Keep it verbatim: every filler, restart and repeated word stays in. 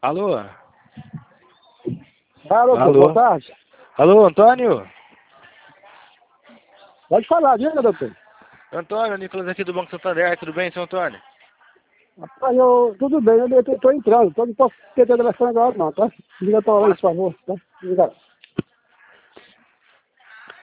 Alô? Alô, Alô? boa tarde. Alô, Antônio? Pode falar, diga, doutor. Antônio, Nicolas aqui do Banco Santander, tudo bem, seu Antônio? Rapaz, eu, tudo bem, eu tô, tô entrando, então não posso ter telefone agora não, tá? Liga pra lá, por favor, tá? Obrigado.